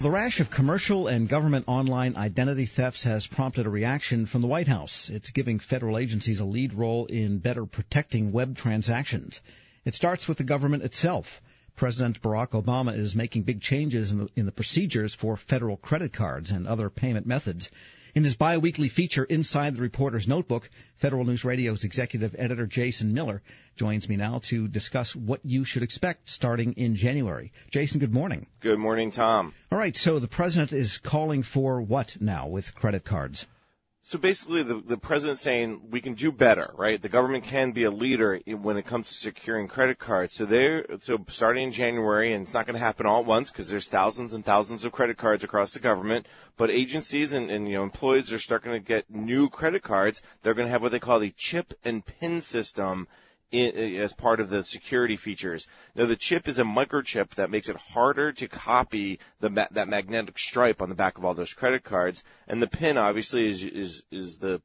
The rash of commercial and government online identity thefts has prompted a reaction from the White House. It's giving federal agencies a lead role in better protecting web transactions. It starts with the government itself. President Barack Obama is making big changes in the procedures for federal credit cards and other payment methods. In his biweekly feature, Inside the Reporter's Notebook, Federal News Radio's executive editor Jason Miller joins me now to discuss what you should expect starting in January. Jason, good morning. Good morning, Tom. All right, so the president is calling for what now with credit cards? So basically, the president's saying we can do better, right? The government can be a leader when it comes to securing credit cards. So starting in January, and it's not going to happen all at once because there's thousands and thousands of credit cards across the government, but agencies and employees are starting to get new credit cards. They're going to have what they call the chip and PIN system as part of the security features. Now, the chip is a microchip that makes it harder to copy that magnetic stripe on the back of all those credit cards, and the PIN obviously is the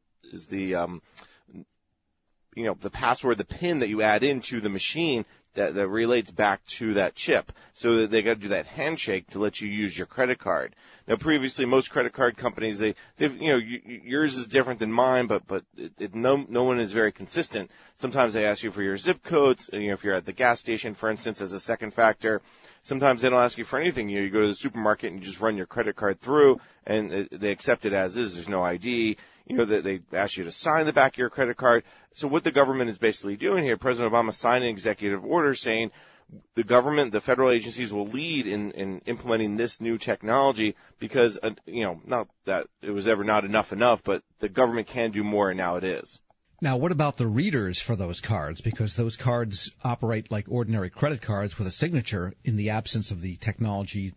password, the PIN that you add into the machine that relates back to that chip. So that they got to do that handshake to let you use your credit card. Now, previously, most credit card companies, yours is different than mine, but no one is very consistent. Sometimes they ask you for your zip codes, if you're at the gas station, for instance, as a second factor. Sometimes they don't ask you for anything. You go to the supermarket and you just run your credit card through, and they accept it as is. There's no ID. They ask you to sign the back of your credit card. So what the government is basically doing here, President Obama signed an executive order saying the government, the federal agencies will lead in implementing this new technology because, not that it was ever not enough, but the government can do more, and now it is. Now, what about the readers for those cards? Because those cards operate like ordinary credit cards with a signature in the absence of the technology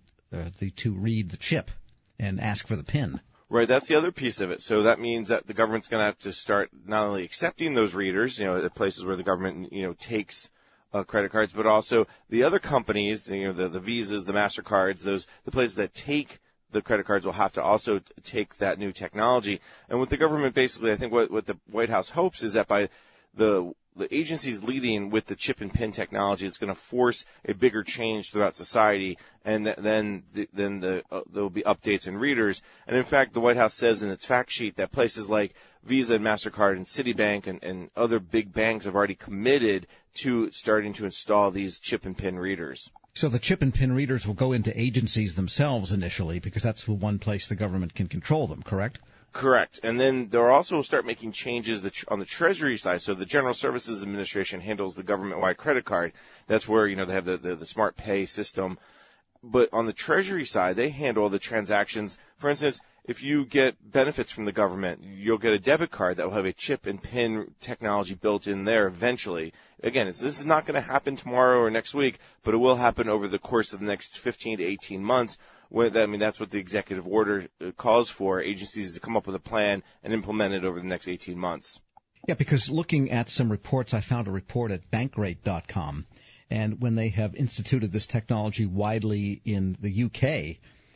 to read the chip and ask for the PIN. Right, that's the other piece of it. So that means that the government's going to have to start not only accepting those readers, at places where the government, takes credit cards, but also the other companies, the Visas, the MasterCards, the places that take the credit cards will have to also take that new technology. And with the government, basically, I think what the White House hopes is that by the agencies leading with the chip and PIN technology, it's going to force a bigger change throughout society, and then there will be updates in readers. And in fact, the White House says in its fact sheet that places like Visa and MasterCard and Citibank and other big banks have already committed to starting to install these chip and PIN readers. So the chip and PIN readers will go into agencies themselves initially because that's the one place the government can control them, correct? Correct. And then they'll also start making changes on the Treasury side. So the General Services Administration handles the government-wide credit card. That's where, they have the Smart Pay system. But on the Treasury side, they handle the transactions. For instance, if you get benefits from the government, you'll get a debit card that will have a chip and PIN technology built in there eventually. Again, this is not going to happen tomorrow or next week, but it will happen over the course of the next 15 to 18 months. That's what the executive order calls for, agencies to come up with a plan and implement it over the next 18 months. Yeah, because looking at some reports, I found a report at Bankrate.com, and when they have instituted this technology widely in the UK,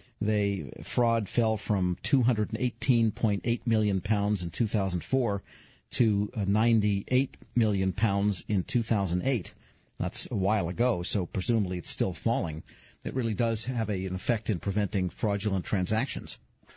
fraud fell from £218.8 million in 2004 to £98 million in 2008. That's a while ago, so presumably it's still falling. It really does have an effect in preventing fraudulent transactions.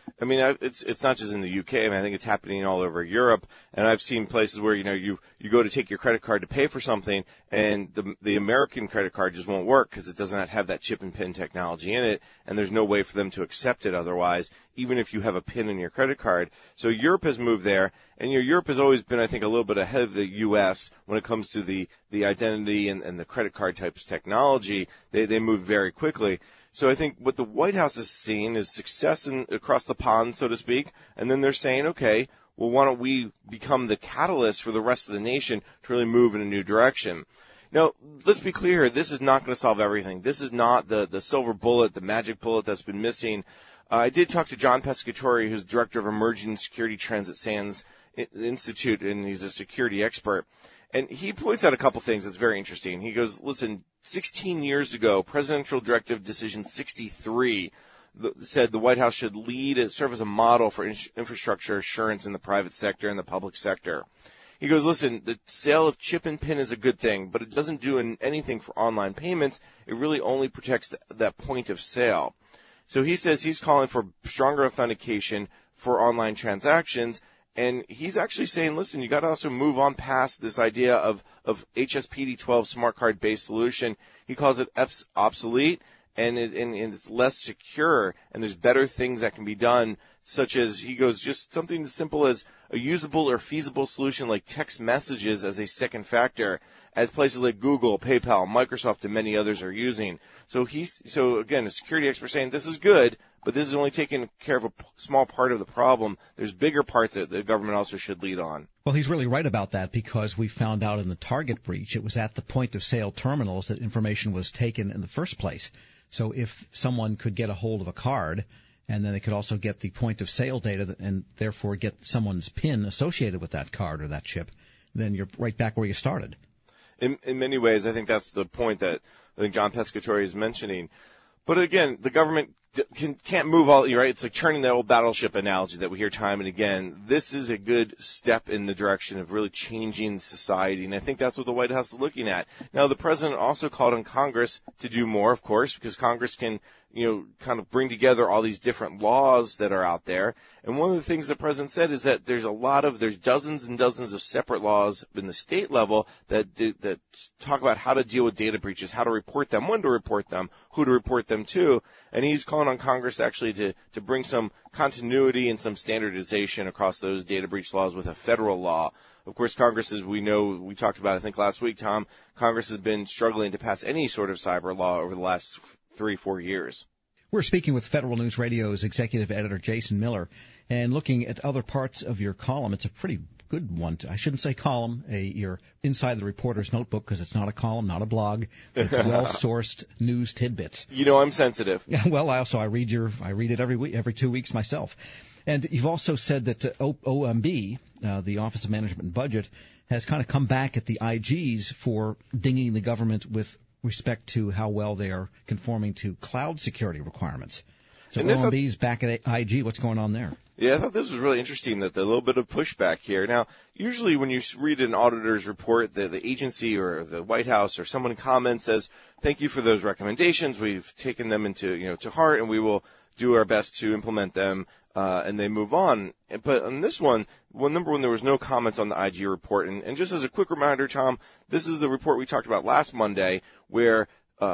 It's not just in the UK. I think it's happening all over Europe. And I've seen places where, you go to take your credit card to pay for something, and the American credit card just won't work because it does not have that chip and PIN technology in it, and there's no way for them to accept it otherwise, even if you have a PIN in your credit card. So Europe has moved there, and Europe has always been, I think, a little bit ahead of the U.S. when it comes to the identity and the credit card types technology. They move very quickly. So I think what the White House is seeing is success across the pond, so to speak, and then they're saying, okay, well, why don't we become the catalyst for the rest of the nation to really move in a new direction? Now, let's be clear, this is not going to solve everything. This is not the silver bullet, the magic bullet that's been missing. I did talk to John Pescatori, who's Director of Emerging Security Trends at SANS Institute, and he's a security expert. And he points out a couple things that's very interesting. He goes, listen, 16 years ago, Presidential Directive Decision 63 said the White House should lead and serve as a model for infrastructure assurance in the private sector and the public sector. He goes, listen, the sale of chip and PIN is a good thing, but it doesn't do anything for online payments. It really only protects that point of sale. So he says he's calling for stronger authentication for online transactions. And he's actually saying, listen, you got to also move on past this idea of HSPD-12 smart card based solution. He calls it obsolete, and it's less secure, and there's better things that can be done, such as, he goes, just something as simple as a usable or feasible solution like text messages as a second factor, as places like Google, PayPal, Microsoft, and many others are using. So again, a security expert saying this is good, but this is only taking care of a small part of the problem. There's bigger parts that the government also should lead on. Well, he's really right about that, because we found out in the Target breach, it was at the point-of-sale terminals that information was taken in the first place. So if someone could get a hold of a card, and then they could also get the point-of-sale data and therefore get someone's PIN associated with that card or that chip, then you're right back where you started. In many ways, I think that's the point that I think John Pescatore is mentioning. But again, the government can't move all, right? It's like turning that old battleship analogy that we hear time and again. This is a good step in the direction of really changing society, and I think that's what the White House is looking at. Now, the president also called on Congress to do more, of course, because Congress can, kind of bring together all these different laws that are out there. And one of the things the president said is that there's dozens and dozens of separate laws in the state level that talk about how to deal with data breaches, how to report them, when to report them, who to report them to. And he's calling on Congress actually to bring some continuity and some standardization across those data breach laws with a federal law. Of course, Congress, as we know, we talked about, I think last week, Tom, Congress has been struggling to pass any sort of cyber law over the last 3-4 years. We're speaking with Federal News Radio's executive editor, Jason Miller, and looking at other parts of your column. It's a pretty good one. I shouldn't say column, your Inside the Reporter's Notebook, because it's not a column, not a blog. It's well-sourced news tidbits. I'm sensitive. Well, I read it every week, every 2 weeks myself. And you've also said that OMB, the Office of Management and Budget, has kind of come back at the IGs for dinging the government with respect to how well they are conforming to cloud security requirements. So OMB's back at IG. What's going on there? Yeah, I thought this was really interesting, that the little bit of pushback here. Now, usually when you read an auditor's report, the agency or the White House or someone comments, says, thank you for those recommendations. We've taken them to heart, and we will do our best to implement them, and they move on. But on this one, number one, there was no comments on the IG report. And just as a quick reminder, Tom, this is the report we talked about last Monday, where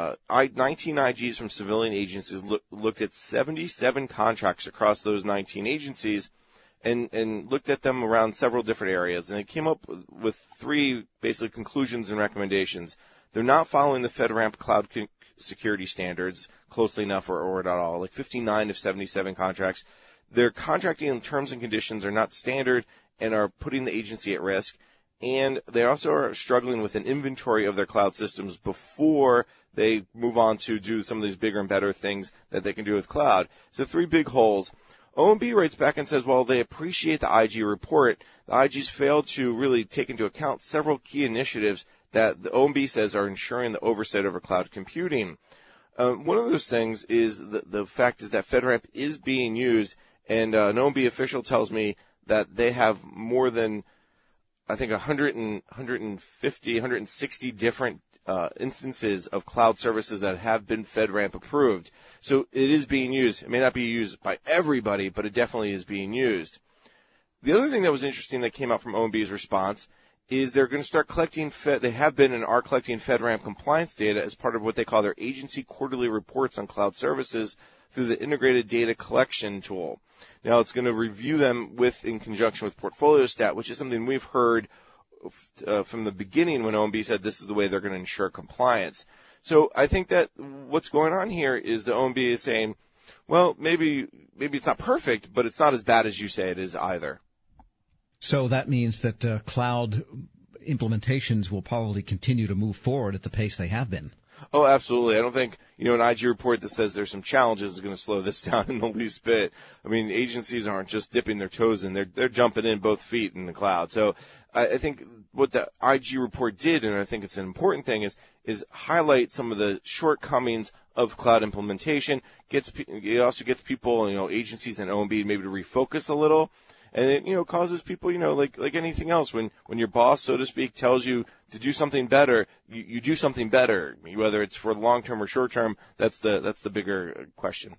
19 IGs from civilian agencies looked at 77 contracts across those 19 agencies and looked at them around several different areas. And they came up with 3 basically conclusions and recommendations. They're not following the FedRAMP cloud security standards closely enough or at all, like 59 of 77 contracts. Their contracting and terms and conditions are not standard and are putting the agency at risk. And they also are struggling with an inventory of their cloud systems before they move on to do some of these bigger and better things that they can do with cloud. So 3 big holes. OMB writes back and says, while they appreciate the IG report, the IGs failed to really take into account several key initiatives that the OMB says are ensuring the oversight over cloud computing. One of those things is the fact is that FedRAMP is being used, and an OMB official tells me that they have more than, I think, 150, 160 different instances of cloud services that have been FedRAMP approved. So it is being used. It may not be used by everybody, but it definitely is being used. The other thing that was interesting that came out from OMB's response is they're going to start collecting they have been and are collecting FedRAMP compliance data as part of what they call their agency quarterly reports on cloud services through the integrated data collection tool. Now, it's going to review them in conjunction with PortfolioStat, which is something we've heard from the beginning when OMB said this is the way they're going to ensure compliance. So I think that what's going on here is the OMB is saying, well, maybe it's not perfect, but it's not as bad as you say it is either. So that means that cloud implementations will probably continue to move forward at the pace they have been. Oh, absolutely. I don't think, an IG report that says there's some challenges is going to slow this down in the least bit. I mean, agencies aren't just dipping their toes in. They're jumping in both feet in the cloud. So I think what the IG report did, and I think it's an important thing, is highlight some of the shortcomings of cloud implementation. It also gets people, agencies and OMB maybe to refocus a little. And it, causes people, like anything else, when your boss, so to speak, tells you to do something better, you do something better, whether it's for long term or short term. That's the bigger question.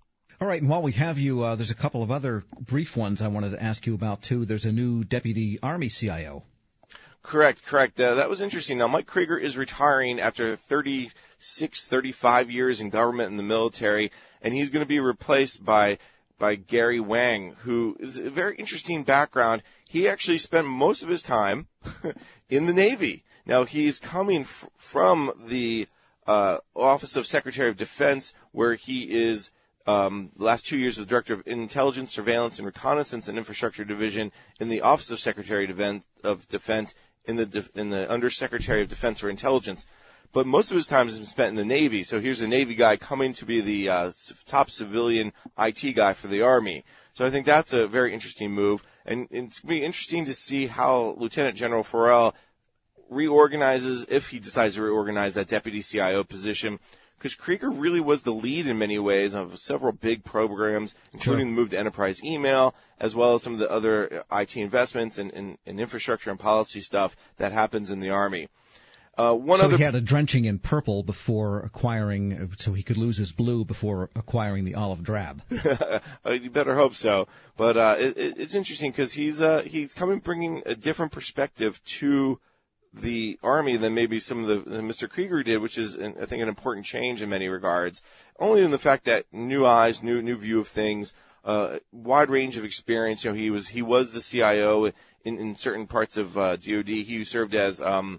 All right, and while we have you, there's a couple of other brief ones I wanted to ask you about, too. There's a new Deputy Army CIO. Correct. That was interesting. Now, Mike Krieger is retiring after 35 years in government and the military, and he's going to be replaced by Gary Wang, who is a very interesting background. He actually spent most of his time in the Navy. Now, he's coming from the Office of Secretary of Defense, where he is the last 2 years as Director of Intelligence, Surveillance, and Reconnaissance and Infrastructure Division in the Office of Secretary of Defense in the Undersecretary of Defense for Intelligence. But most of his time has been spent in the Navy. So here's a Navy guy coming to be the top civilian IT guy for the Army. So I think that's a very interesting move. And it's going to be interesting to see how Lieutenant General Farrell reorganizes, if he decides to reorganize that Deputy CIO position. Because Krieger really was the lead in many ways of several big programs, including the move to enterprise email, as well as some of the other IT investments and infrastructure and policy stuff that happens in the Army. He had a drenching in purple before acquiring, so he could lose his blue before acquiring the olive drab. You better hope so. But it's interesting because he's bringing a different perspective to the Army than maybe some of the Mr. Krieger did, which is, I think, an important change in many regards. Only in the fact that new eyes, new view of things, wide range of experience. He was the CIO in certain parts of DoD. He served as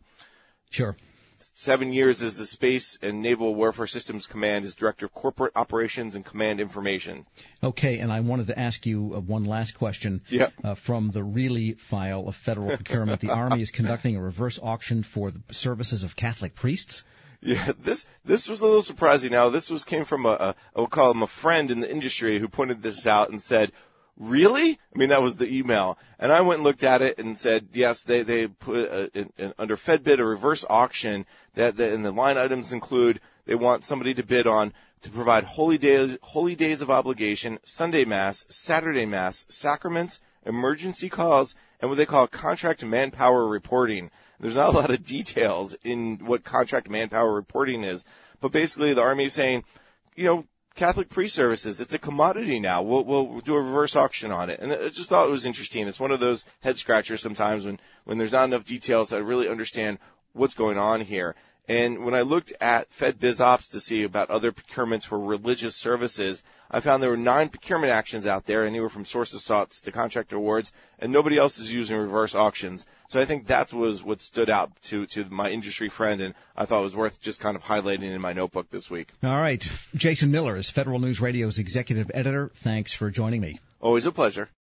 7 years as the Space and Naval Warfare Systems Command as Director of Corporate Operations and Command Information. Okay, and I wanted to ask you one last question. From the Reilly file of federal procurement, the Army is conducting a reverse auction for the services of Catholic priests. Yeah, this was a little surprising. Now, came from we'll call him a friend in the industry who pointed this out and said, really? I mean, that was the email. And I went and looked at it and said, yes, they put under FedBid a reverse auction and the line items include they want somebody to bid on to provide holy days of obligation, Sunday Mass, Saturday Mass, sacraments, emergency calls, and what they call contract manpower reporting. There's not a lot of details in what contract manpower reporting is, but basically the Army is saying, Catholic priest services, it's a commodity now. We'll do a reverse auction on it. And I just thought it was interesting. It's one of those head scratchers sometimes when there's not enough details to really understand what's going on here. And when I looked at FedBizOps to see about other procurements for religious services, I found there were 9 procurement actions out there, anywhere from source assaults to contract awards, and nobody else is using reverse auctions. So I think that was what stood out to my industry friend, and I thought it was worth just kind of highlighting in my notebook this week. All right. Jason Miller is Federal News Radio's executive editor. Thanks for joining me. Always a pleasure.